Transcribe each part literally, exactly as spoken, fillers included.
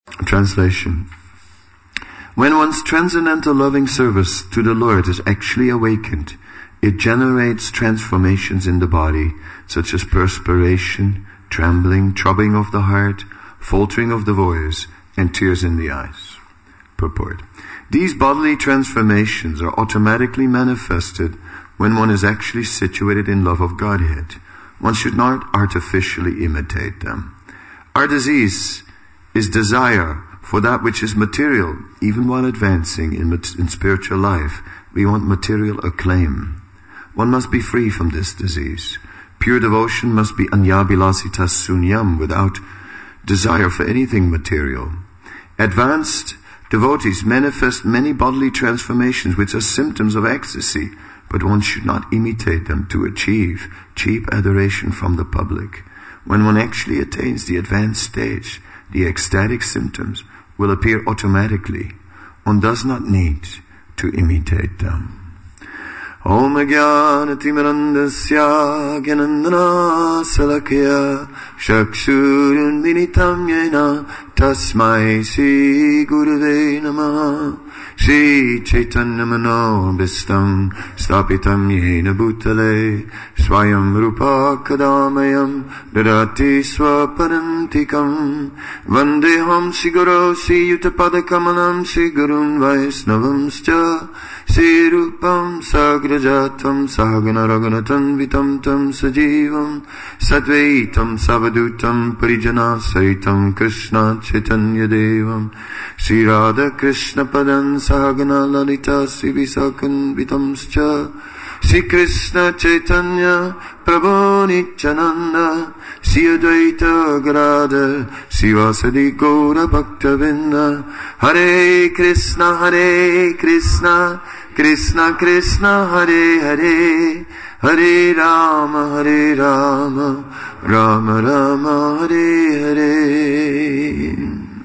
Translation. When one's transcendental loving service to the Lord is actually awakened, it generates transformations in the body, such as perspiration, trembling, throbbing of the heart, faltering of the voice, and tears in the eyes. Purport. These bodily transformations are automatically manifested when one is actually situated in love of Godhead. One should not artificially imitate them. Our disease is desire for that which is material. Even while advancing in, in spiritual life, we want material acclaim. One must be free from this disease. Pure devotion must be anyabilasitas sunyam, without desire for anything material. Advanced devotees manifest many bodily transformations which are symptoms of ecstasy, but one should not imitate them to achieve cheap adoration from the public. When one actually attains the advanced stage, the ecstatic symptoms will appear automatically. One does not need to imitate them. Om Jnana-timirandasya Gyanandana Salakya Chakshurun Vinitam Yena Tasmai Sri Gurave Namaha. Shri Chaitanya Mano Bistam Stapitam Yena Bhutale Swayam Rupa Kadamayam Dadati Swaparantikam Vandeham Siguro Sri Yutapadakamanam Sri Gurun Vaisnavamscha Sri Rupam Sagrajatam Sahagana Raghunatam Vitam Tam Sajivam Satvaitam Savadutam Parijana Saitam Krishna Chaitanya Devam Sri Radha Krishna Padan Sahagana Lalita Sri Visakan Vitamscha Sri Krishna Chaitanya Prabhu Nityananda Sri Advaita Gadadhar Sri Vasadi Gaura Bhaktavinda. Hare Krishna Hare Krishna Krishna Krishna Hare Hare Hare Rama Hare Rama Rama Rama Hare Hare.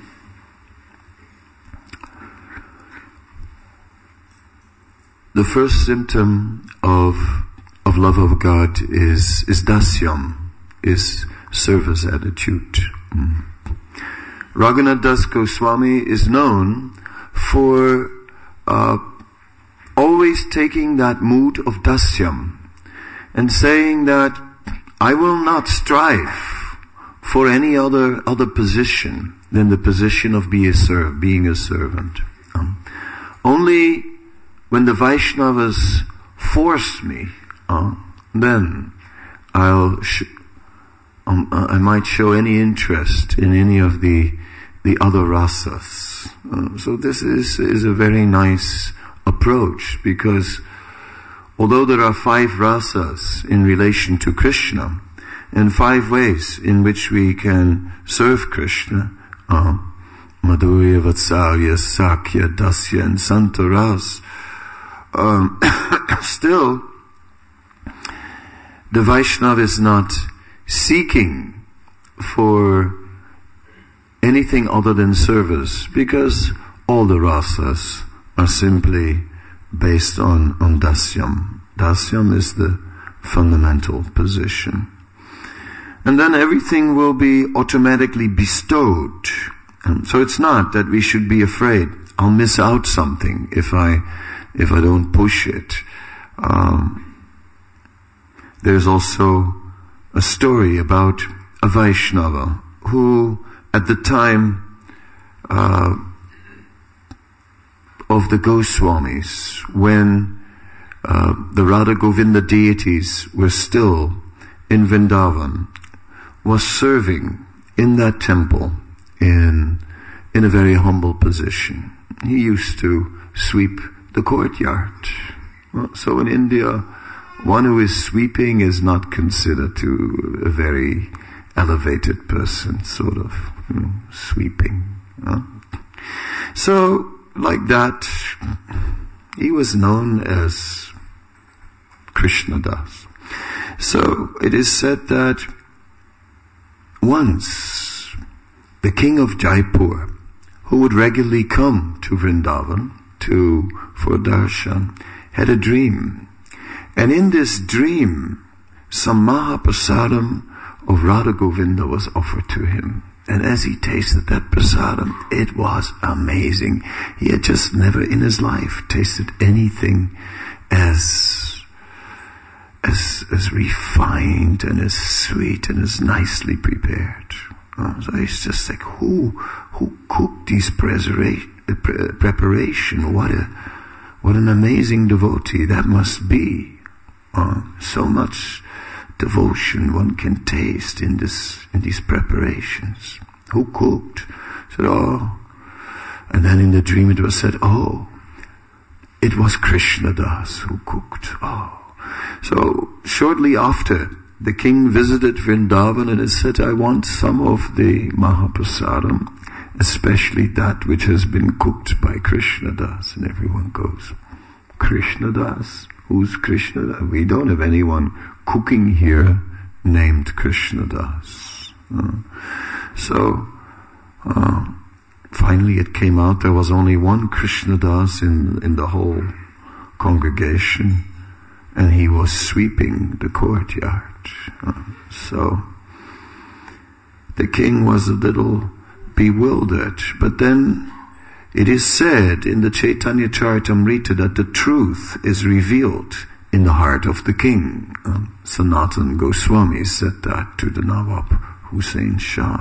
The first symptom of of love of God is is dasyam, is service attitude. Mm. Raghunath Das Goswami is known for uh, always taking that mood of dasyam and saying that I will not strive for any other other position than the position of be a serv- being a servant. Um, only when the Vaishnavas force me, uh, then I'll sh- um, uh, I might show any interest in any of the the other rasas. Uh, so this is is a very nice approach, because although there are five rasas in relation to Krishna and five ways in which we can serve Krishna, uh, Madhurya, Vatsalya, Sakya, Dasya, and Santaras. Um, still, the Vaishnava is not seeking for anything other than service, because all the rasas are simply based on, on dasyam. Dasyam is the fundamental position. And then everything will be automatically bestowed. And so it's not that we should be afraid, I'll miss out something if I if I don't push it. Um, there's also a story about a Vaishnava who, at the time uh, of the Goswamis, when uh, the Radha Govinda deities were still in Vrindavan, was serving in that temple in in a very humble position. He used to sweep the courtyard. Well, so in India, one who is sweeping is not considered to a very elevated person, sort of, you know, sweeping. Huh? So, like that, he was known as Krishnadas. So, it is said that once the king of Jaipur, who would regularly come to Vrindavan to for darshan, had a dream. And in this dream, some Mahaprasadam of Radha Govinda was offered to him. And as he tasted that prasadam, it was amazing. He had just never in his life tasted anything as, as, as refined and as sweet and as nicely prepared. Uh, so it's just like, who, who cooked these preparation? What a, what an amazing devotee that must be. Uh, so much devotion one can taste in this, in these preparations. Who cooked? Said, oh. And then in the dream it was said, oh, it was Krishna Das who cooked. Oh. So shortly after, the king visited Vrindavan and he said, I want some of the Mahaprasadam, especially that which has been cooked by Krishna Das. And everyone goes, Krishna Das? Who's Krishna Das? We don't have anyone cooking here named Krishna Das. Uh, so, uh, finally it came out there was only one Krishna Das in, in the whole congregation, and he was sweeping the courtyard. Uh, so, the king was a little bewildered, but then it is said in the Chaitanya Charitamrita that the truth is revealed in the heart of the king. Um, Sanatana Goswami said that to the Nawab Hussain Shah.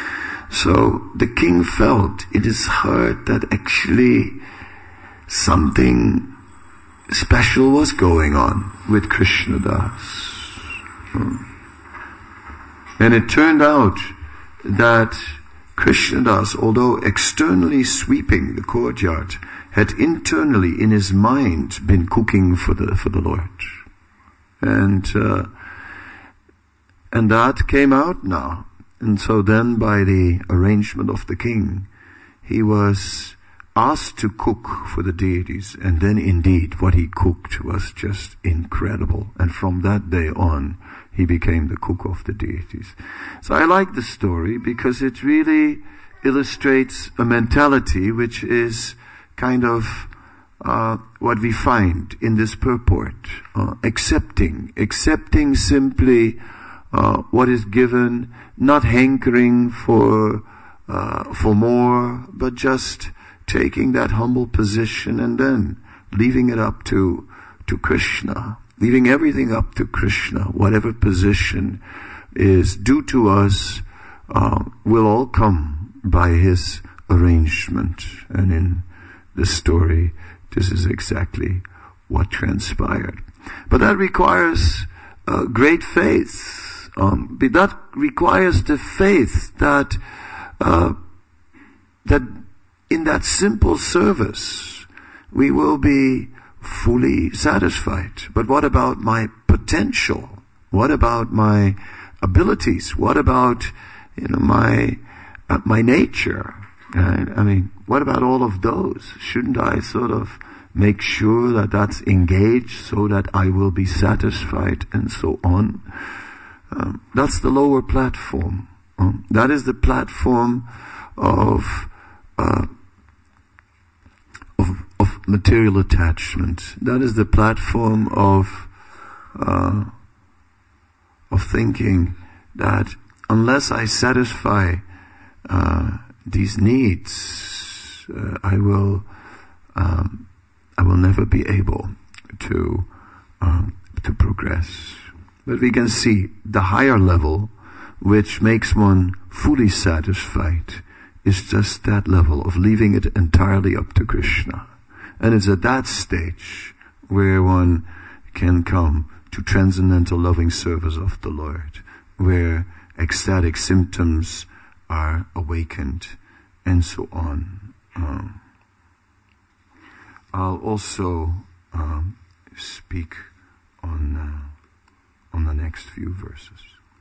So the king felt in his heart that actually something special was going on with Krishna Das. Hmm. And it turned out that Krishna Das, although externally sweeping the courtyard, had internally in his mind been cooking for the for the Lord, and uh, and that came out now. And so then, by the arrangement of the king, he was asked to cook for the deities, and then indeed what he cooked was just incredible. And from that day on, he became the cook of the deities. So I like the story because it really illustrates a mentality which is kind of uh, what we find in this purport. Uh, accepting. Accepting simply uh, what is given, not hankering for uh, for more, but just taking that humble position and then leaving it up to to Krishna. Leaving everything up to Krishna, whatever position is due to us, uh, will all come by his arrangement. And in this story, this is exactly what transpired. But that requires uh, great faith. Um, that requires the faith that uh, that in that simple service we will be fully satisfied. But what about my potential? What about my abilities? What about, you know, my uh, my nature? Uh, I mean, what about all of those? Shouldn't I sort of make sure that that's engaged so that I will be satisfied and so on? Um, that's the lower platform. Um, that is the platform of uh, of of material attachment. That is the platform of uh, of thinking that unless I satisfy uh, these needs, uh, I will um, I will never be able to um, to progress. But we can see the higher level, which makes one fully satisfied, is just that level of leaving it entirely up to Krishna. And it's at that stage where one can come to transcendental loving service of the Lord, where ecstatic symptoms are awakened, and so on. Um, I'll also um, speak on uh, on the next few verses.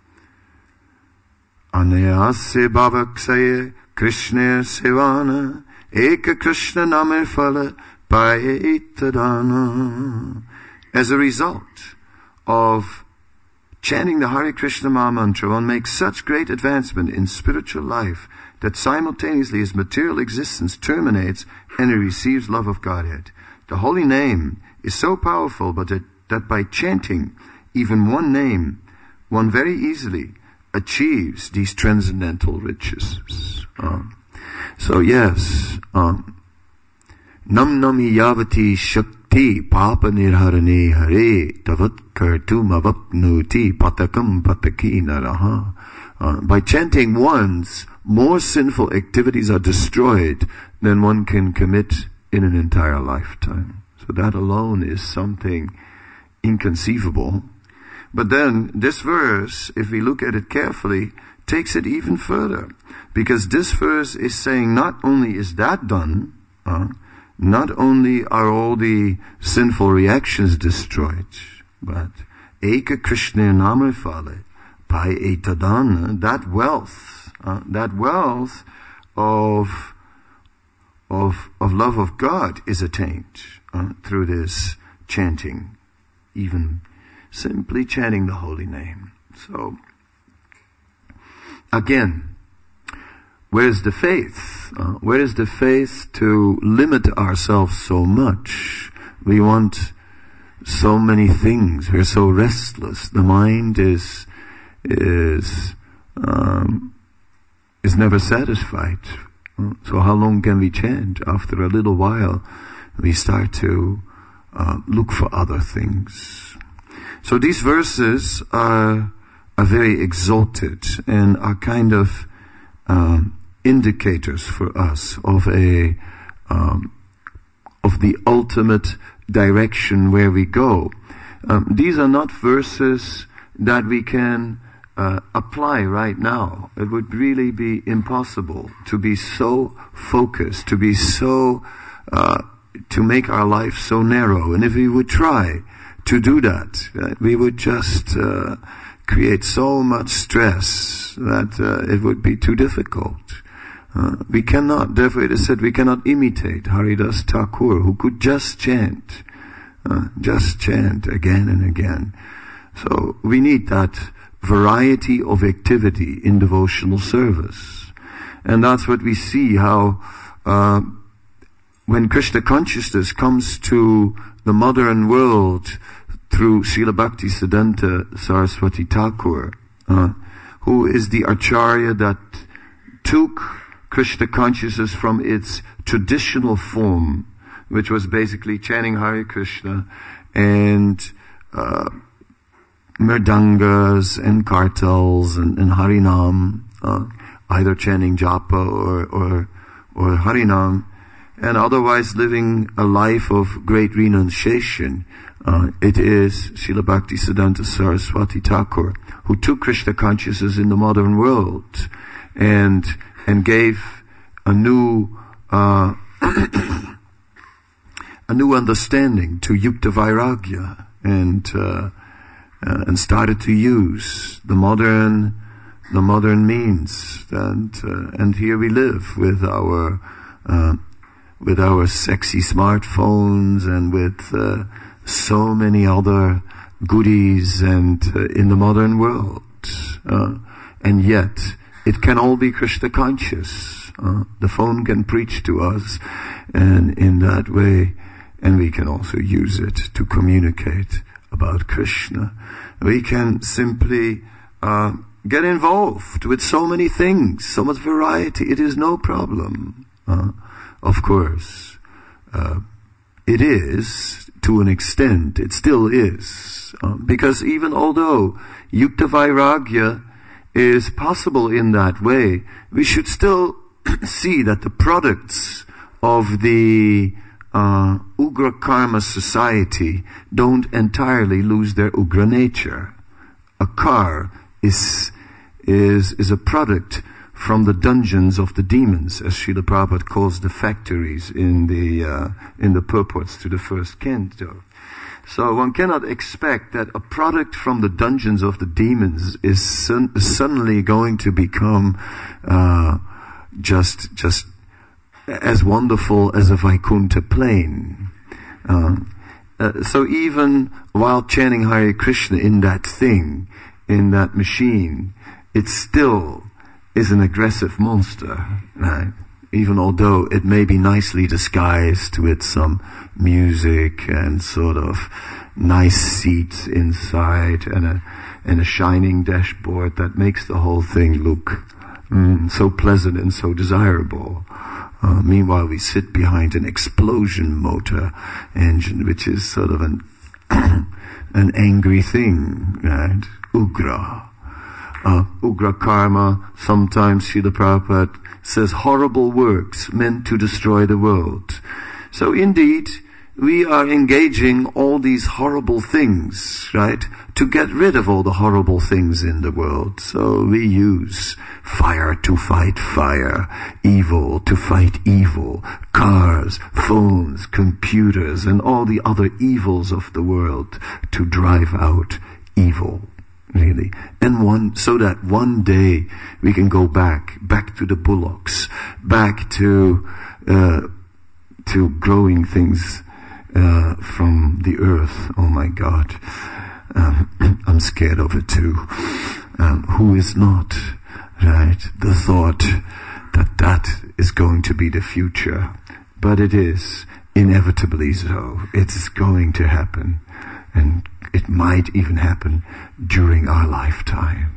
Anayase bhavaksaye Krishna sevana eka Krishna name phala paye itadana. As a result of chanting the Hare Krishna Maha Mantra, one makes such great advancement in spiritual life that simultaneously his material existence terminates and he receives love of Godhead. The holy name is so powerful, but that, that by chanting even one name, one very easily achieves these transcendental riches. Um, so yes, um, nam nami yavati shakti papa nirharane hare tavat kartum avapnuti patakam pataki naraha. Uh, by chanting once, more sinful activities are destroyed than one can commit in an entire lifetime. So that alone is something inconceivable. But then this verse, if we look at it carefully, takes it even further. Because this verse is saying not only is that done, uh, not only are all the sinful reactions destroyed, but Eka Krishna Namrifale, Pai Etadana, that wealth, uh, that wealth of, of, of love of God is attained uh, through this chanting, even simply chanting the holy name. So, again, where is the faith? Uh, where is the faith to limit ourselves so much? We want so many things. We're so restless. The mind is is um, is never satisfied. So how long can we chant? After a little while, we start to uh, look for other things. So these verses are are very exalted and are kind of um, indicators for us of a um, of the ultimate direction where we go. Um, these are not verses that we can uh, apply right now. It would really be impossible to be so focused, to be so uh, to make our life so narrow. And if we would try to do that, uh, we would just uh, create so much stress that uh, it would be too difficult. Uh, we cannot, therefore it is said, we cannot imitate Haridas Thakur, who could just chant, uh, just chant again and again. So we need that variety of activity in devotional service. And that's what we see, how uh, when Krishna consciousness comes to the modern world through Srila Bhaktisiddhanta Saraswati Thakur, uh, who is the Acharya that took Krishna consciousness from its traditional form, which was basically chanting Hare Krishna and uh, mridangas and kartals and, and Harinam, uh, either chanting japa or, or, or Harinam, and otherwise living a life of great renunciation. Uh, it is Srila Bhaktisiddhanta Saraswati Thakur who took Krishna consciousness in the modern world and and gave a new uh, a new understanding to Yukta Vairagya, and uh, uh, and started to use the modern the modern means, and uh, and here we live with our uh, with our sexy smartphones and with uh, so many other goodies and uh, in the modern world, uh, and yet it can all be Krishna conscious. Uh, the phone can preach to us, and in that way, and we can also use it to communicate about Krishna. We can simply uh, get involved with so many things, so much variety. It is no problem. Uh, of course, uh, it is to an extent. It still is, uh, because even although Yukta Vairagya is possible in that way, we should still see that the products of the uh, Ugra Karma society don't entirely lose their Ugra nature. A car is is is a product from the dungeons of the demons, as Srila Prabhupada calls the factories in the uh, in the purports to the first canto. So one cannot expect that a product from the dungeons of the demons is sun- suddenly going to become uh, just just as wonderful as a Vaikuntha plain. Uh, uh, so even while chanting Hare Krishna in that thing, in that machine, it still is an aggressive monster, right? Even although it may be nicely disguised with some music and sort of nice seats inside and a and a shining dashboard that makes the whole thing look mm, so pleasant and so desirable. Uh, meanwhile, we sit behind an explosion motor engine, which is sort of an an angry thing, right? Ugra. Uh, Ugra karma, sometimes Srila Prabhupada says horrible works meant to destroy the world. So indeed, we are engaging all these horrible things, right, to get rid of all the horrible things in the world. So we use fire to fight fire, evil to fight evil, cars, phones, computers, and all the other evils of the world to drive out evil, really. And one, so that one day we can go back, back to the bullocks, back to, uh, to growing things Uh, from the earth. Oh my God. Um, I'm scared of it too. Um, who is not, right? The thought that that is going to be the future. But it is inevitably so. It is going to happen. And it might even happen during our lifetime.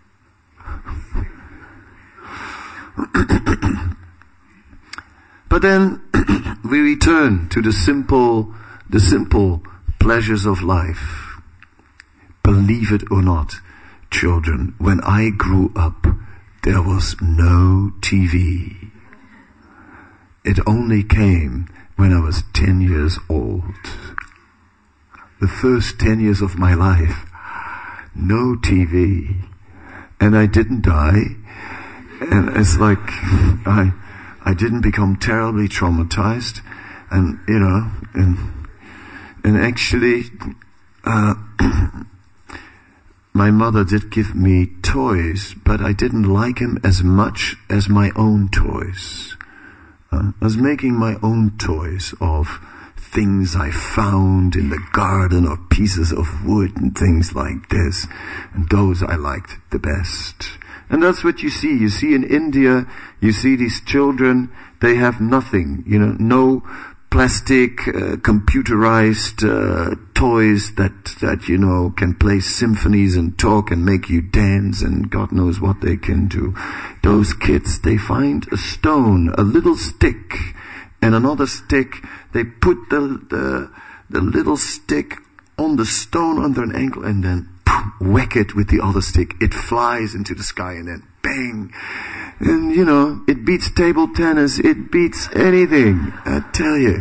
But then we return to the simple, the simple pleasures of life. Believe it or not, children, when I grew up, there was no T V. It only came when I was ten years old. The first ten years of my life, no T V. And I didn't die. And it's like, I... I didn't become terribly traumatized, and you know, and and actually, uh, my mother did give me toys, but I didn't like them as much as my own toys. Uh, I was making my own toys of things I found in the garden, or pieces of wood and things like this, and those I liked the best. And that's what you see. You see in India, you see these children, they have nothing, you know, no plastic, uh, computerized, uh, toys that, that, you know, can play symphonies and talk and make you dance, and God knows what they can do. Those kids, they find a stone, a little stick, and another stick, they put the, the, the little stick on the stone under an ankle, and then whack it with the other stick. It flies into the sky, and then bang. And you know, it beats table tennis. It beats anything, I tell you.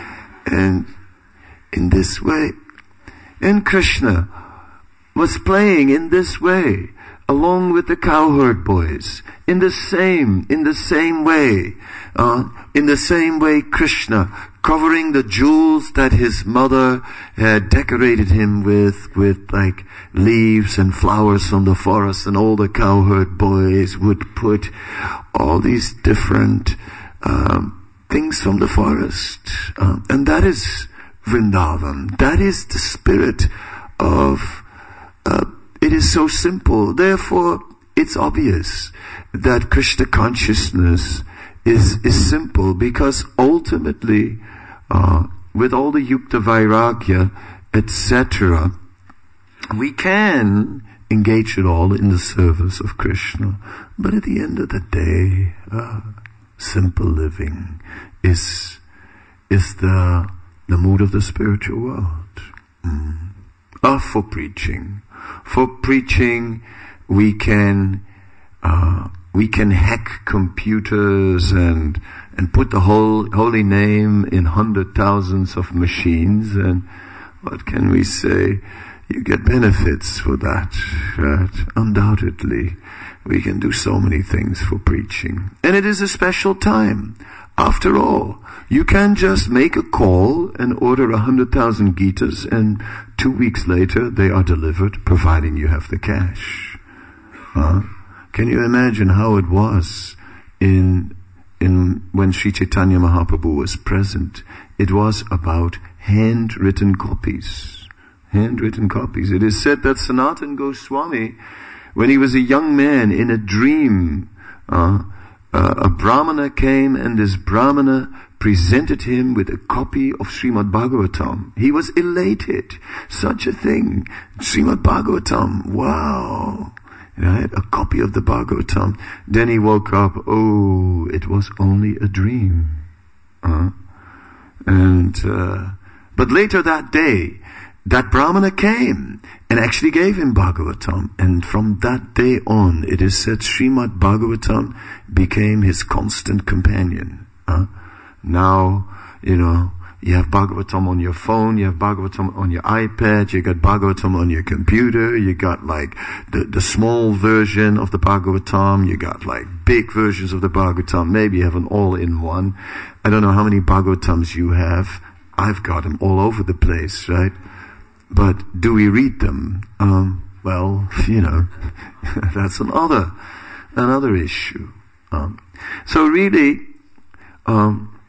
And in this way, and Krishna was playing in this way, along with the cowherd boys, in the same, in the same way, uh, in the same way Krishna, covering the jewels that his mother had decorated him with, with like leaves and flowers from the forest, and all the cowherd boys would put all these different um, things from the forest. Um, and that is Vrindavan. That is the spirit of, uh, it is so simple. Therefore, it's obvious that Krishna consciousness is, is simple, because ultimately, uh, with all the Yukta Vairagya, et cetera, we can engage it all in the service of Krishna. But at the end of the day, uh, simple living is, is the, the mood of the spiritual world. Mm. Uh, for preaching. For preaching, we can, uh, we can hack computers and, and put the whole holy name in hundred thousands of machines, and what can we say? You get benefits for that, right? Undoubtedly. We can do so many things for preaching. And it is a special time. After all, you can just make a call and order a hundred thousand Gitas, and two weeks later they are delivered, providing you have the cash. Huh? Can you imagine how it was in in when Sri Chaitanya Mahaprabhu was present? It was about handwritten copies. Handwritten copies. It is said that Sanatana Goswami, when he was a young man, in a dream, uh, uh, a Brahmana came, and this Brahmana presented him with a copy of Srimad Bhagavatam. He was elated. Such a thing. Srimad Bhagavatam. Wow. Right? A copy of the Bhagavatam. Then he woke up. Oh, it was only a dream. Uh, and, uh, but later that day, that Brahmana came and actually gave him Bhagavatam. And from that day on, it is said Srimad Bhagavatam became his constant companion. Uh, now, you know, you have Bhagavatam on your phone, you have Bhagavatam on your iPad, you got Bhagavatam on your computer, you got like the, the small version of the Bhagavatam, you got like big versions of the Bhagavatam, maybe you have an all-in-one. I don't know how many Bhagavatams you have. I've got them all over the place, right? But do we read them? Um, well, you know, that's another, another issue. Um, so really, um,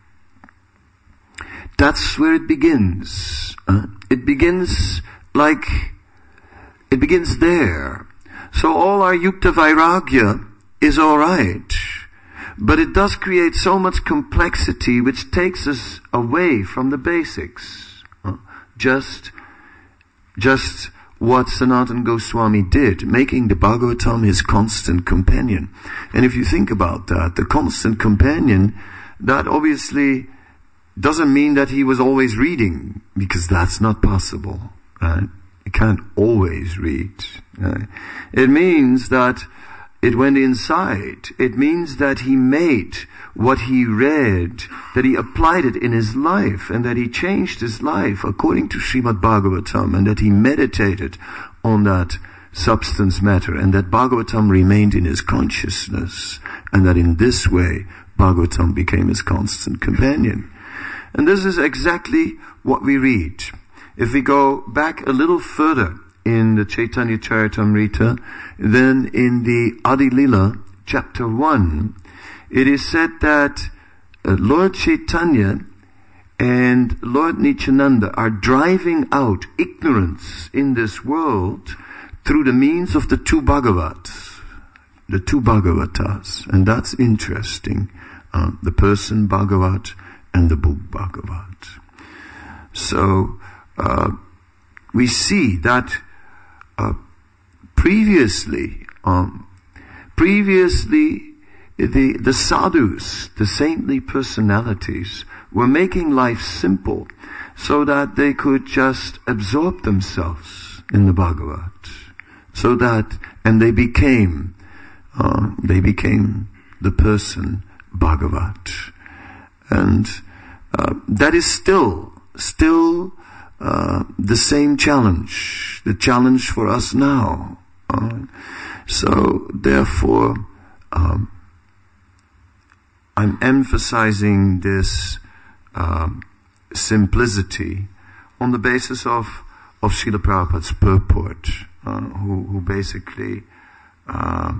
that's where it begins. Uh, it begins like, it begins there. So all our yukta vairagya is alright, but it does create so much complexity which takes us away from the basics. Uh, just Just what Sanatana Goswami did, making the Bhagavatam his constant companion. And if you think about that, the constant companion, that obviously doesn't mean that he was always reading, because that's not possible. Right? You can't always read. Right? It means that it went inside. It means that he made what he read, that he applied it in his life, and that he changed his life according to Srimad Bhagavatam, and that he meditated on that substance matter, and that Bhagavatam remained in his consciousness, and that in this way Bhagavatam became his constant companion. And this is exactly what we read. If we go back a little further in the Chaitanya Charitamrita, then in the Adi Lila, chapter one, it is said that uh, Lord Chaitanya and Lord Nityananda are driving out ignorance in this world through the means of the two Bhagavats, the two Bhagavatas. And that's interesting. Uh, the person Bhagavat and the book Bhagavat. So, uh, we see that uh, previously, um, previously, The, the sadhus, the saintly personalities, were making life simple so that they could just absorb themselves in the Bhagavat. So that, and they became, uh, they became the person Bhagavat. And uh, that is still, still uh, the same challenge, the challenge for us now. Uh, so, therefore, um, I'm emphasizing this um, simplicity on the basis of of Srila Prabhupada's purport, uh, who, who basically uh,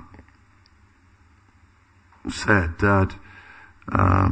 said that uh,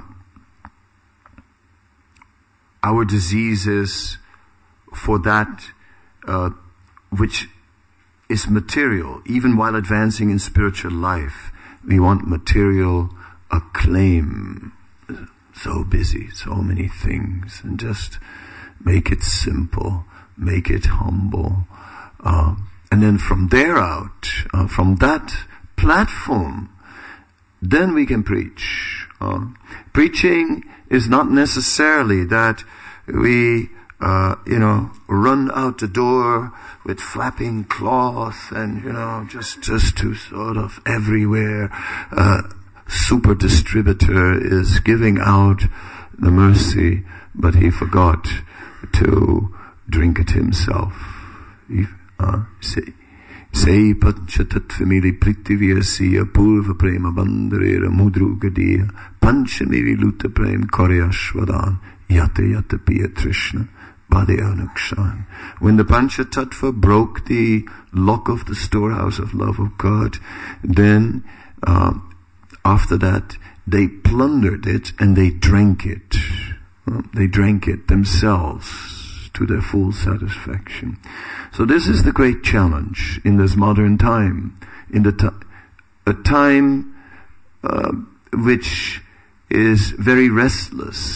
our disease is for that uh, which is material. Even while advancing in spiritual life, we want material acclaim. So busy, so many things, and just make it simple, make it humble, uh, and then from there out, uh, from that platform, then we can preach. Uh, preaching is not necessarily that we uh, you know run out the door with flapping cloth and you know just just to sort of everywhere. Uh, super distributor is giving out the mercy, but he forgot to drink it himself. Sei panchatatvamili prithiviyasiya purva prema bandharera mudrugadiya panchamiri luta prem koryashvadan yata yata piya trishna bhadeyanukshan. When the Panchatattva broke the lock of the storehouse of love of God, then uh, after that, they plundered it and they drank it. Uh, they drank it themselves to their full satisfaction. So this is the great challenge in this modern time, in the t- a time uh, which is very restless.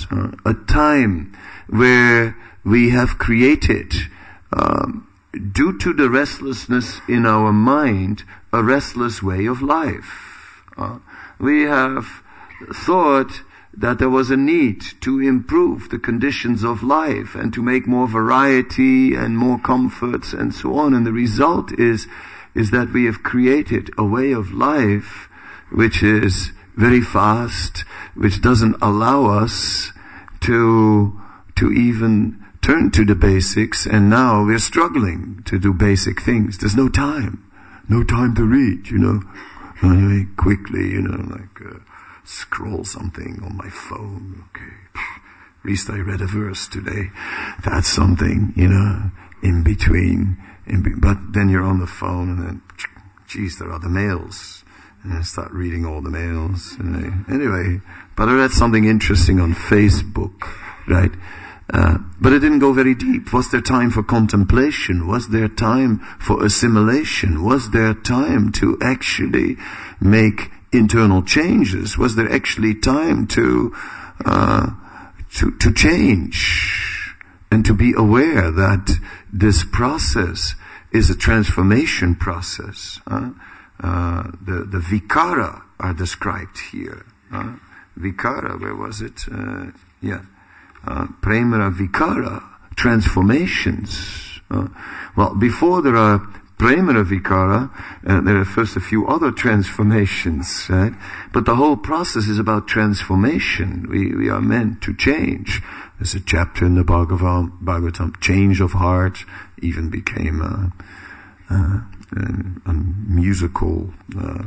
Uh, a time where we have created, um, due to the restlessness in our mind, a restless way of life. Uh, we have thought that there was a need to improve the conditions of life and to make more variety and more comforts and so on. And the result is, is that we have created a way of life which is very fast, which doesn't allow us to, to even turn to the basics, and now we're struggling to do basic things. There's no time. No time to read, you know. Really quickly, you know, like, uh, scroll something on my phone. Okay. At least I read a verse today. That's something, you know, in between. In be- but then you're on the phone and then, geez, there are the mails. And I start reading all the mails. And I, anyway, but I read something interesting on Facebook, right? Uh, but it didn't go very deep. Was there time for contemplation? Was there time for assimilation? Was there time to actually make internal changes? Was there actually time to, uh, to, to change and to be aware that this process is a transformation process? Uh, uh, the, the vikara are described here. Uh, vikara, where was it? Uh, yeah. Uh, premara vikara, transformations. Uh, well, before there are premara vikara, uh, there are first a few other transformations, right? But the whole process is about transformation. We, we are meant to change. There's a chapter in the Bhagavad, Bhagavatam, change of heart, even became a, a, a musical uh,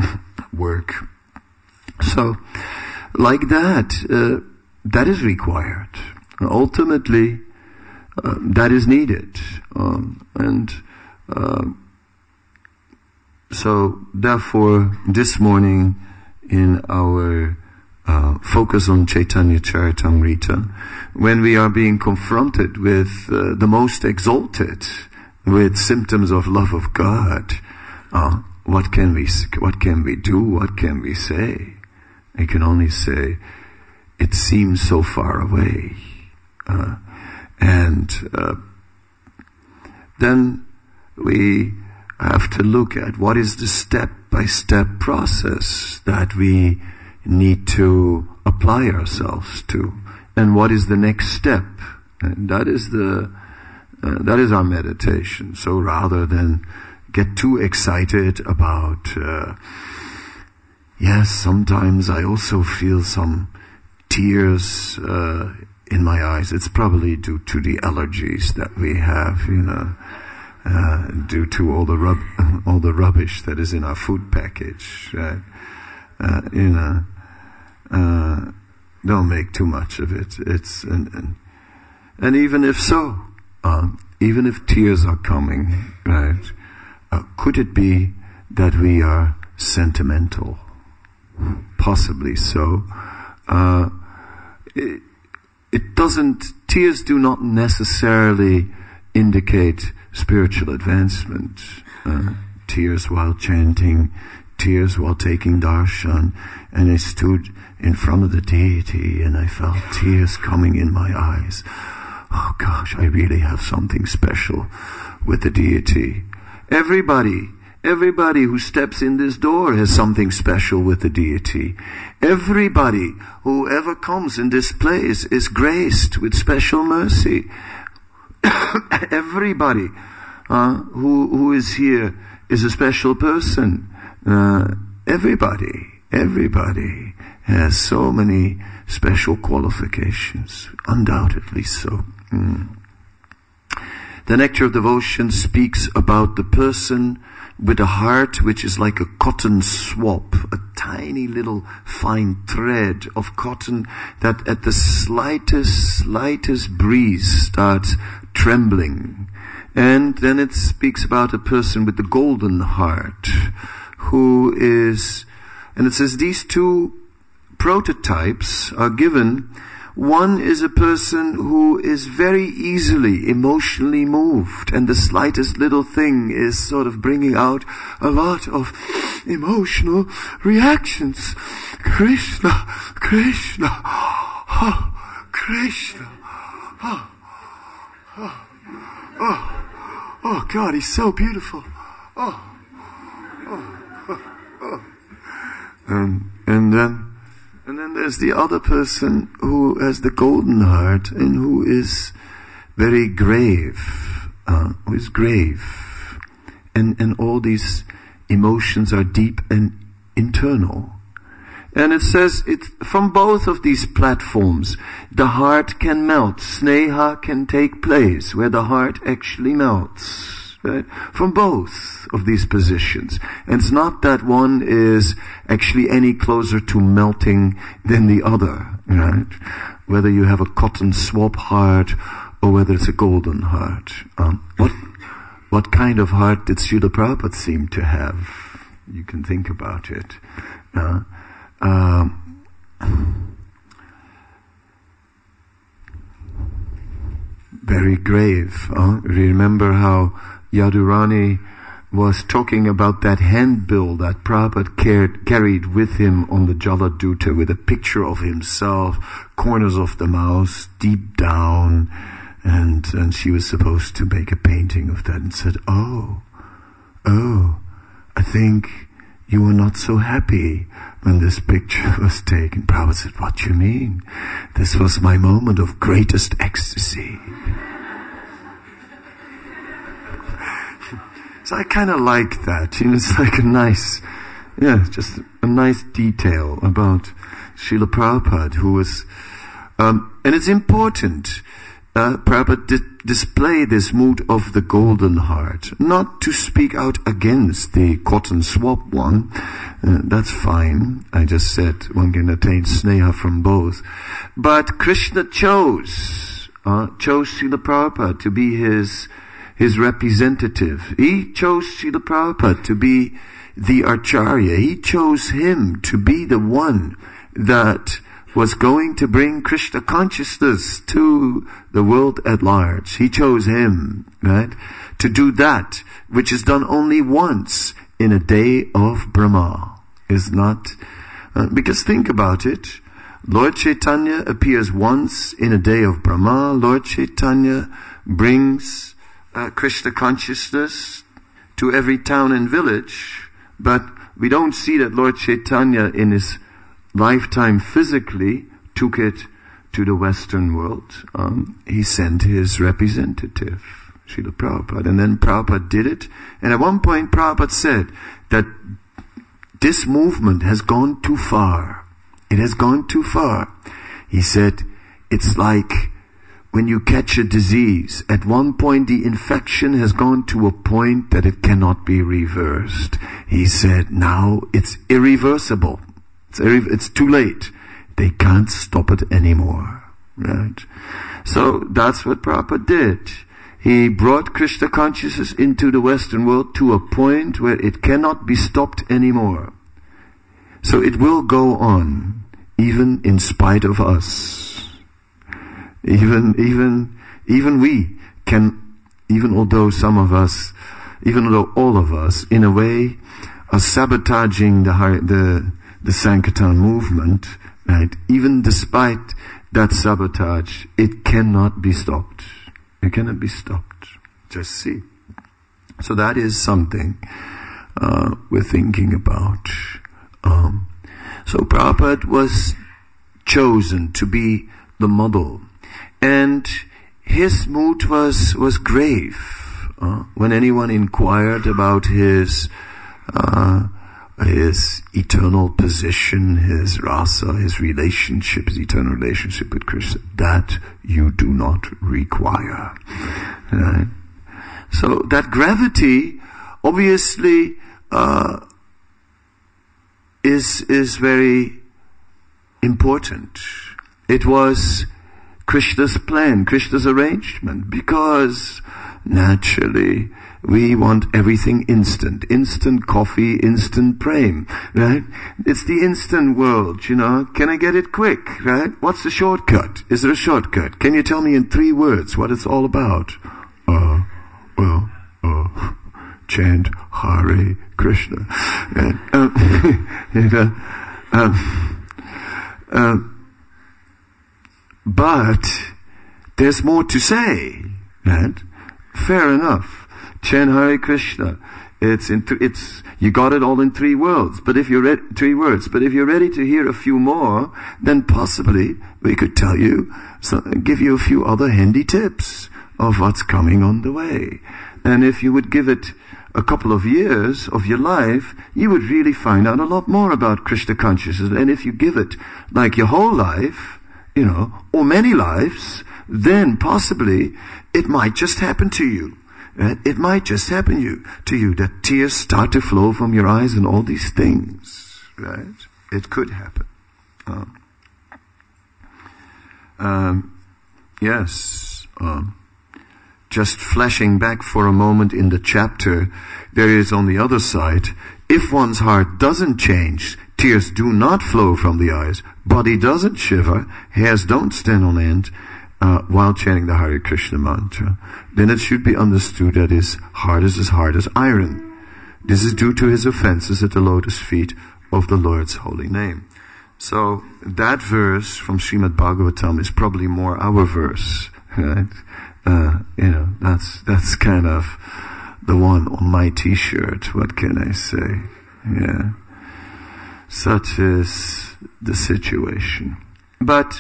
work. So, like that, uh, that is required. Ultimately, uh, that is needed. Um, and uh, so, therefore, this morning in our uh, focus on Chaitanya Charitamrita, when we are being confronted with uh, the most exalted, with symptoms of love of God, uh, what can we what can we do? What can we say? I can only say, it seems so far away. Uh, and uh, then we have to look at what is the step-by-step process that we need to apply ourselves to, and what is the next step. And that is the uh, that is our meditation. So rather than get too excited about, uh, yes, sometimes I also feel some tears uh, in my eyes. It's probably due to the allergies that we have, you know, uh, due to all the rub- all the rubbish that is in our food package, right? Uh, you know, uh, don't make too much of it. It's and and, and even if so, uh, even if tears are coming, right? Uh, could it be that we are sentimental? Possibly so. Uh, it, it doesn't, tears do not necessarily indicate spiritual advancement. Uh, tears while chanting, tears while taking darshan, and I stood in front of the deity and I felt tears coming in my eyes. Oh gosh, I really have something special with the deity. Everybody Everybody who steps in this door has something special with the deity. Everybody who ever comes in this place is graced with special mercy. Everybody uh, who who is here is a special person. Uh, everybody, everybody has so many special qualifications, undoubtedly so. Mm. The Nectar of Devotion speaks about the person with a heart which is like a cotton swab, a tiny little fine thread of cotton that at the slightest, slightest breeze starts trembling. And then it speaks about a person with the golden heart who is, and it says these two prototypes are given. One is a person who is very easily emotionally moved, and the slightest little thing is sort of bringing out a lot of emotional reactions. Krishna, Krishna, oh, Krishna. Oh, oh, oh, oh God, he's so beautiful. Oh, oh, oh, oh. And, and then, and then there's the other person who has the golden heart and who is very grave, uh, who is grave. And, and all these emotions are deep and internal. And it says it from both of these platforms, the heart can melt. Sneha can take place where the heart actually melts. Right? From both of these positions. And it's not that one is actually any closer to melting than the other. Right? Whether you have a cotton swab heart or whether it's a golden heart. Um, what, what kind of heart did Srila Prabhupada seem to have? You can think about it. Uh, Um, very grave. Huh? Remember how Yadurani was talking about that handbill that Prabhupada cared, carried with him on the Jaladuta with a picture of himself, corners of the mouth, deep down, and, and she was supposed to make a painting of that and said, oh, oh, I think you were not so happy when this picture was taken. Prabhupada said, what do you mean? This was my moment of greatest ecstasy. So I kind of like that. You know, it's like a nice, yeah, just a nice detail about Srila Prabhupada, who was, um, and it's important. Uh, Prabhupada did display this mood of the golden heart, not to speak out against the cotton swab one. Uh, that's fine. I just said one can attain sneha from both. But Krishna chose, uh, chose Srila Prabhupada to be his, his representative. He chose Srila Prabhupada to be the Acharya. He chose him to be the one that was going to bring Krishna consciousness to the world at large. He chose him, right, to do that which is done only once in a day of Brahma. Is not, uh, because think about it, Lord Chaitanya appears once in a day of Brahma. Lord Chaitanya brings uh, Krishna consciousness to every town and village, but we don't see that Lord Chaitanya in his lifetime physically took it to the Western world. Um, he sent his representative, Srila Prabhupada, and then Prabhupada did it. And at one point Prabhupada said that this movement has gone too far. It has gone too far. He said, it's like when you catch a disease. At one point the infection has gone to a point that it cannot be reversed. He said, now it's irreversible. It's, irre- it's too late. They can't stop it anymore. Right? So that's what Prabhupada did. He brought Krishna consciousness into the Western world to a point where it cannot be stopped anymore. So it will go on, even in spite of us. Even, even, even we can, even although some of us, even though all of us, in a way, are sabotaging the, the, the Sankirtan movement, right? Even despite that sabotage, it cannot be stopped. It cannot be stopped. Just see. So that is something uh, we're thinking about. Um, so Prabhupada was chosen to be the model, and his mood was was grave. Uh, when anyone inquired about his uh, his eternal position, his rasa, his relationship, his eternal relationship with Krishna, that you do not require. Right? So that gravity, obviously, uh, is is very important. It was Krishna's plan, Krishna's arrangement, because naturally we want everything instant. Instant coffee, instant prem, right? It's the instant world, you know. Can I get it quick, right? What's the shortcut? Is there a shortcut? Can you tell me in three words what it's all about? Uh, well, uh, chant Hare Krishna. And, um, you know, um, um, But there's more to say, right? Fair enough. Chant Hare Krishna. It's in th- it's you got it all in three words. But if you're re- three words. But if you're ready to hear a few more, then possibly we could tell you, so, give you a few other handy tips of what's coming on the way. And if you would give it a couple of years of your life, you would really find out a lot more about Krishna consciousness. And if you give it like your whole life, you know, or many lives, then possibly it might just happen to you. Right? It might just happen you, to you that tears start to flow from your eyes and all these things. Right? It could happen. Um, um, yes. Um, just flashing back for a moment in the chapter, there is on the other side, if one's heart doesn't change, tears do not flow from the eyes, body doesn't shiver, hairs don't stand on end, Uh, while chanting the Hare Krishna mantra, then it should be understood that his heart is as hard as iron. This is due to his offenses at the lotus feet of the Lord's holy name. So that verse from Srimad Bhagavatam is probably more our verse, right? Uh, you know, that's that's kind of the one on my T-shirt. What can I say? Yeah, such is the situation. But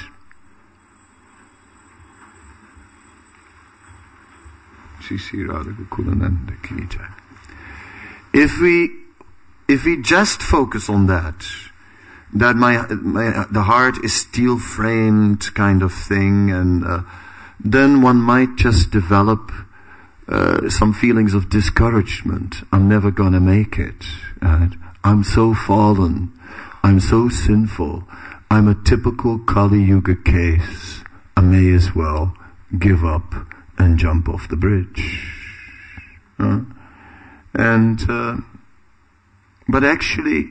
If we, if we just focus on that, that my, my the heart is steel-framed kind of thing, and uh, then one might just develop uh, some feelings of discouragement. I'm never gonna make it. Right? I'm so fallen. I'm so sinful. I'm a typical Kali Yuga case. I may as well give up and jump off the bridge. Huh? And, uh, but actually,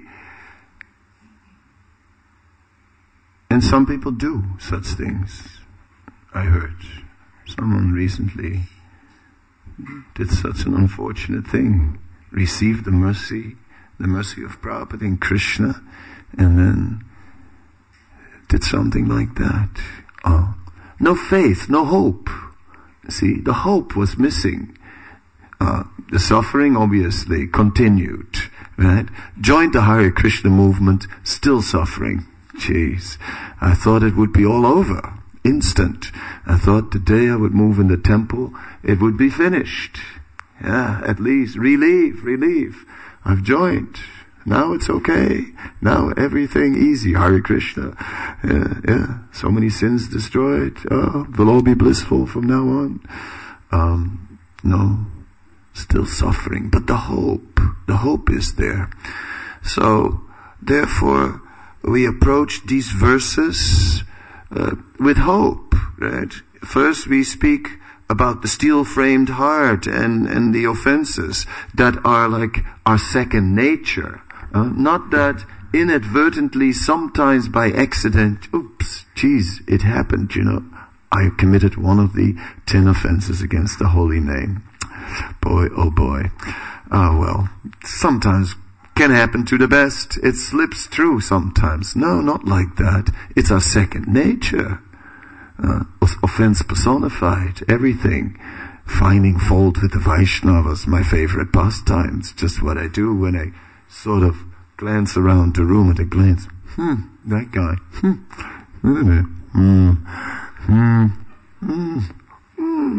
and some people do such things. I heard someone recently did such an unfortunate thing. Received the mercy, the mercy of Prabhupada and Krishna, and then did something like that. Oh, no faith, no hope. See, the hope was missing. Uh, the suffering obviously continued, right? Joined the Hare Krishna movement, still suffering. Jeez, I thought it would be all over, instant. I thought the day I would move in the temple, it would be finished. Yeah, at least relief, relief. I've joined. Now it's okay. Now everything easy. Hare Krishna. Yeah, yeah. So many sins destroyed. Oh, they'll all be blissful from now on. Um, no. Still suffering. But the hope. The hope is there. So, therefore, we approach these verses uh, with hope. Right? First we speak about the steel-framed heart and, and the offenses that are like our second nature. Uh, not that inadvertently, sometimes by accident, oops, geez, it happened, you know. I committed one of the ten offenses against the holy name. Boy, oh boy. Ah, well, sometimes can happen to the best. It slips through sometimes. No, not like that. It's our second nature. Uh, offense personified, everything. Finding fault with the Vaishnavas, my favorite pastimes. Just what I do when I sort of glance around the room at a glance. Hmm, that guy. Hmm. Hmm. Hmm. Hmm. Hmm. Hmm.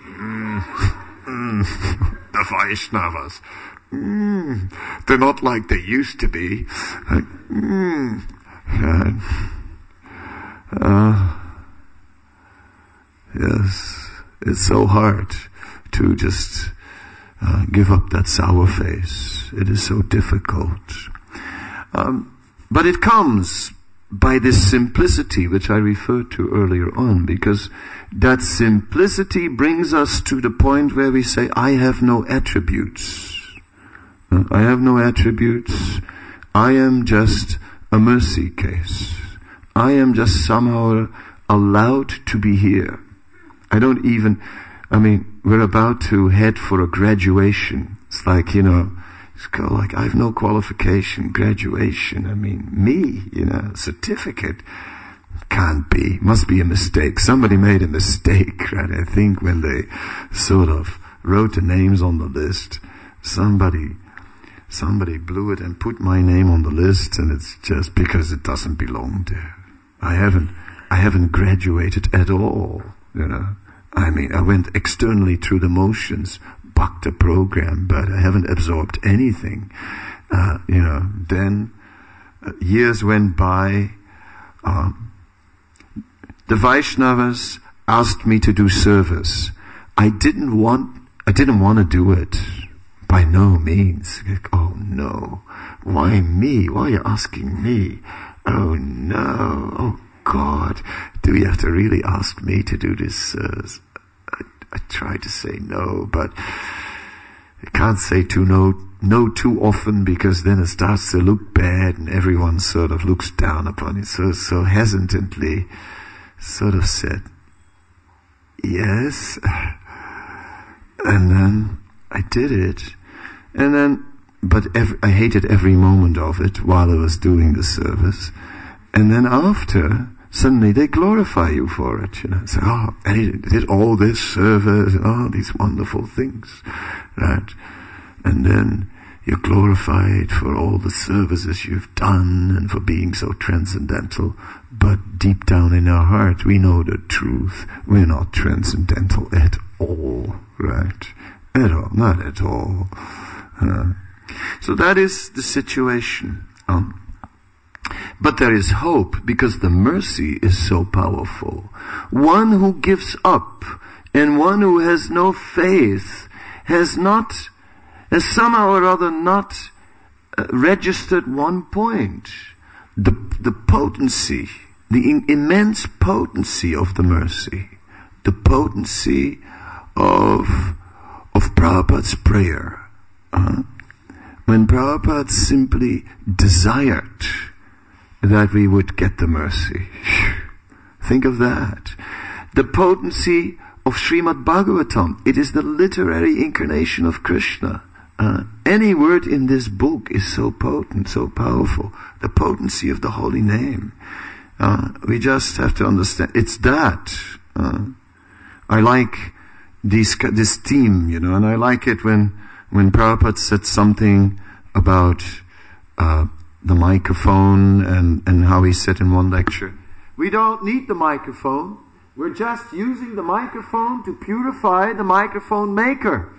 Hmm. The Vaishnavas. Hmm. They're not like they used to be. Like, hmm. Uh, yes, it's so hard to just uh, give up that sour face. It is so difficult. Um, but it comes by this simplicity which I referred to earlier on, because that simplicity brings us to the point where we say, I have no attributes. Uh, I have no attributes. I am just a mercy case. I am just somehow allowed to be here. I don't even, I mean, we're about to head for a graduation. It's like, you know, it's kind of like, I have no qualification, graduation. I mean, me, you know, certificate. can't be. Must be a mistake. Somebody made a mistake, right? I think when they sort of wrote the names on the list, somebody, somebody blew it and put my name on the list, and it's just because it doesn't belong there. I haven't, I haven't graduated at all, you know. I mean, I went externally through the motions, bucked the program, but I haven't absorbed anything. Uh, you know, then uh, years went by. Uh, the Vaishnavas asked me to do service. I didn't want, I didn't want to do it. By no means. Like, oh no. Why me? Why are you asking me? Oh no. Oh God. Do you have to really ask me to do this? Uh, I, I try to say no, but I can't say too no, no too often, because then it starts to look bad and everyone sort of looks down upon it. So, so hesitantly sort of said, yes. And then I did it. And then, but every, I hated every moment of it while I was doing the service. And then after, suddenly they glorify you for it, you know. Say, oh, and he did all this service and all these wonderful things, right? And then you're glorified for all the services you've done and for being so transcendental. But deep down in our heart, we know the truth. We're not transcendental at all, right? At all, not at all. Uh, so that is the situation. Um, but there is hope, because the mercy is so powerful. One who gives up and one who has no faith has not, has somehow or other not uh, registered one point. The, the potency, the in, immense potency of the mercy, the potency of, of Prabhupada's prayer. Uh, when Prabhupada simply desired that we would get the mercy. Think of that. The potency of Srimad Bhagavatam. It is the literary incarnation of Krishna. Uh, any word in this book is so potent, so powerful. The potency of the holy name. Uh, we just have to understand. It's that. Uh, I like these, this theme, you know, and I like it when, when Prabhupada said something about, uh, the microphone, and, and how he said in one lecture, we don't need the microphone, we're just using the microphone to purify the microphone maker.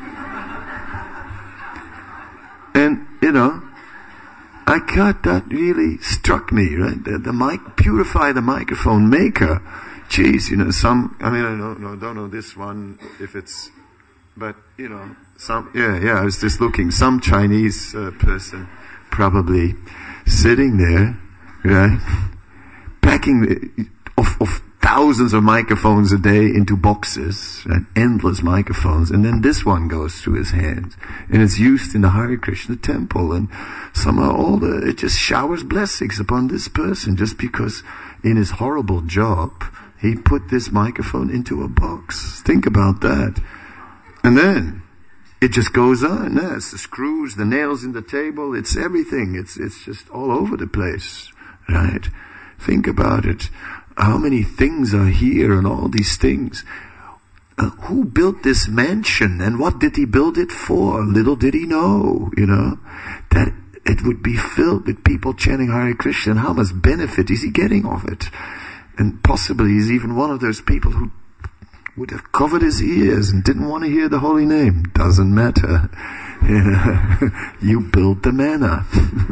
And, you know, I got that really struck me, right? The, the mic, purify the microphone maker. Geez, you know, some, I mean, I don't know, don't know this one, if it's, but, you know, some, yeah, yeah, I was just looking, some Chinese uh, person, probably sitting there, right, packing of, of thousands of microphones a day into boxes, right, endless microphones, and then this one goes through his hands, and it's used in the Hare Krishna temple, and somehow all the, it just showers blessings upon this person, just because in his horrible job, he put this microphone into a box. Think about that. And then, it just goes on. Yeah, it's the screws, the nails in the table, it's everything. It's it's just all over the place, right? Think about it. How many things are here and all these things. Uh, who built this mansion and what did he build it for? Little did he know, you know, that it would be filled with people chanting Hare Krishna. And how much benefit is he getting of it? And possibly he's even one of those people who would have covered his ears and didn't want to hear the holy name. Doesn't matter. You know, you build the manna.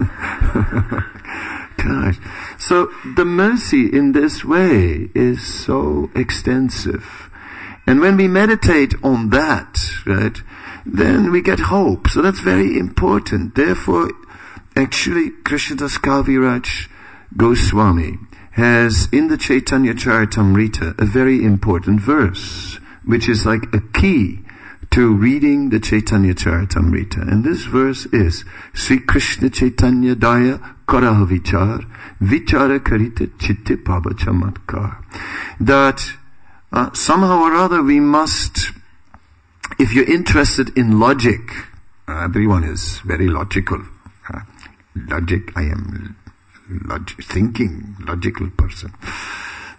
Gosh. So the mercy in this way is so extensive. And when we meditate on that, right, then we get hope. So that's very important. Therefore, actually, Krishnadas Kaviraj Goswami has in the Chaitanya Charitamrita a very important verse, which is like a key to reading the Chaitanya Charitamrita. And this verse is, Sri Krishna Chaitanya Daya Karaha Vichar Vichara Karita Chitte Paba Chamatkar. That uh, somehow or other we must, if you're interested in logic, uh, everyone is very logical. Uh, logic, I am Log- thinking, logical person.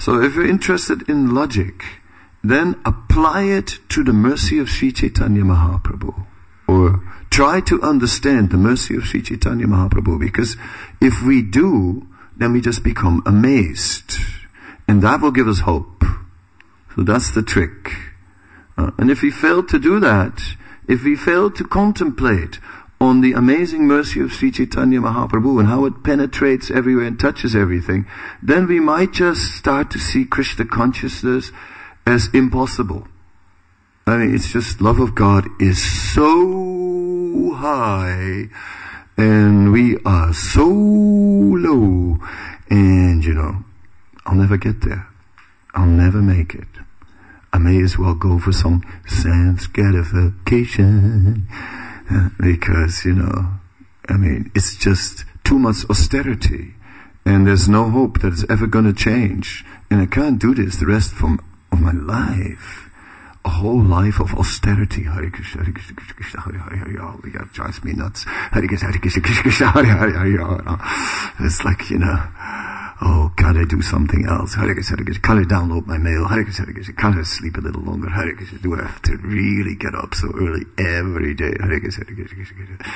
So if you're interested in logic, then apply it to the mercy of Sri Chaitanya Mahaprabhu. Or try to understand the mercy of Sri Chaitanya Mahaprabhu, because if we do, then we just become amazed. And that will give us hope. So that's the trick. Uh, and if we fail to do that, if we fail to contemplate on the amazing mercy of Sri Chaitanya Mahaprabhu and how it penetrates everywhere and touches everything, then we might just start to see Krishna consciousness as impossible. I mean, it's just love of God is so high and we are so low, and you know, I'll never get there. I'll never make it. I may as well go for some sense gratification, uh, because, you know, I mean, it's just too much austerity, and there's no hope that it's ever going to change, and I can't do this the rest from, of my life. A whole life of austerity. Hare Krishna, Hare Krishna, Krishna Krishna, Hare Hare, Hare Hare. That drives me nuts. Hare Krishna, Hare Krishna, Krishna Krishna, Hare Hare, Hare Hare. It's like, you know, oh, can't I do something else? Hare Krishna, Hare Krishna. Can't I download my mail? Hare Krishna, Hare Krishna. Can't I sleep a little longer? Hare Krishna. Do I have to really get up so early every day? Hare Krishna, Hare Krishna, Krishna Krishna.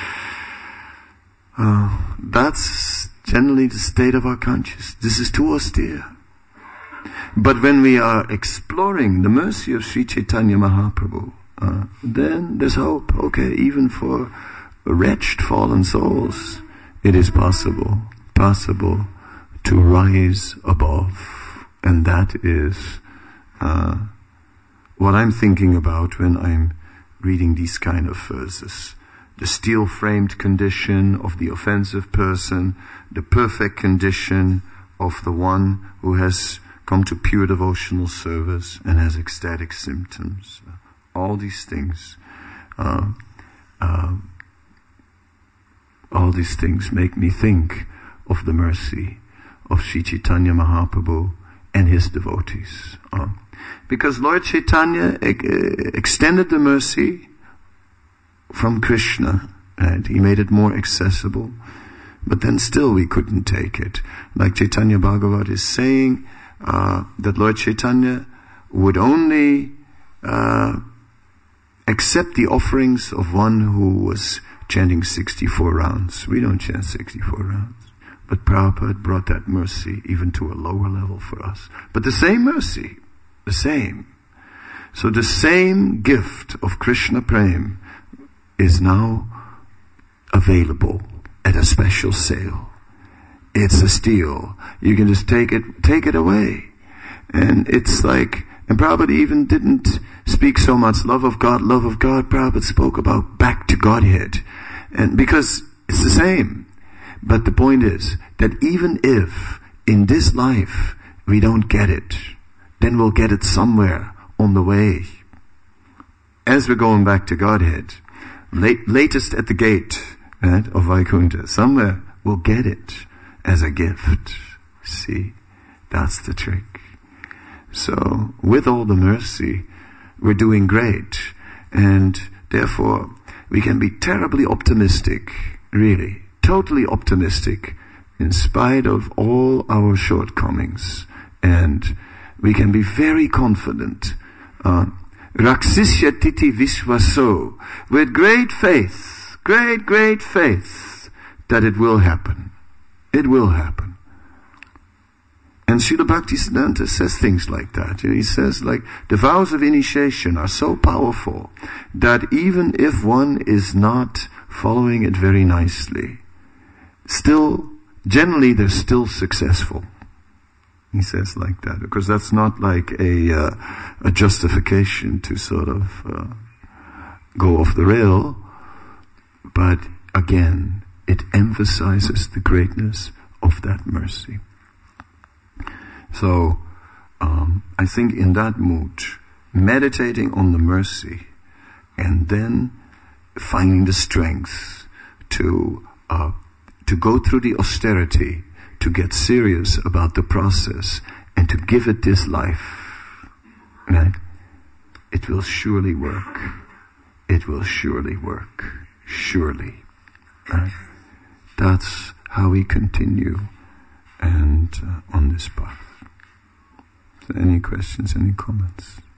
Oh, that's generally the state of our conscience. This is too austere. But when we are exploring the mercy of Sri Chaitanya Mahaprabhu, uh, then there's hope. Okay, even for wretched fallen souls, it is possible, possible to rise above. And that is uh, what I'm thinking about when I'm reading these kind of verses. The steel-framed condition of the offensive person, the perfect condition of the one who has come to pure devotional service and has ecstatic symptoms. All these things, uh, uh, all these things make me think of the mercy of Sri Chaitanya Mahaprabhu and his devotees. Uh, because Lord Chaitanya e- extended the mercy from Krishna, and he made it more accessible, but then still we couldn't take it. Like Chaitanya Bhagavat is saying, Uh, that Lord Chaitanya would only uh, accept the offerings of one who was chanting sixty-four rounds. We don't chant sixty-four rounds. But Prabhupada brought that mercy even to a lower level for us. But the same mercy, the same. So the same gift of Krishna Prem is now available at a special sale. It's a steal. You can just take it, take it away. And it's like, and Prabhupada even didn't speak so much love of God, love of God. Prabhupada spoke about back to Godhead. And because it's the same. But the point is that even if in this life we don't get it, then we'll get it somewhere on the way. As we're going back to Godhead, late, latest at the gate, right, of Vaikuntha, somewhere we'll get it. As a gift. See, that's the trick. So, with all the mercy, we're doing great. And therefore, we can be terribly optimistic, really, totally optimistic, in spite of all our shortcomings. And we can be very confident. Raksisya titi vishvaso, with great faith, great, great faith, that it will happen. It will happen. And Srila Bhaktisiddhanta says things like that. He says, like, the vows of initiation are so powerful that even if one is not following it very nicely, still, generally they're still successful. He says like that, because that's not like a, uh, a justification to sort of uh, go off the rail, but again, it emphasizes the greatness of that mercy. So, um, I think in that mood, meditating on the mercy, and then finding the strength to uh, to go through the austerity, to get serious about the process, and to give it this life, right? It will surely work. It will surely work. Surely. Right? That's how we continue and uh, on this path. So any questions, any comments?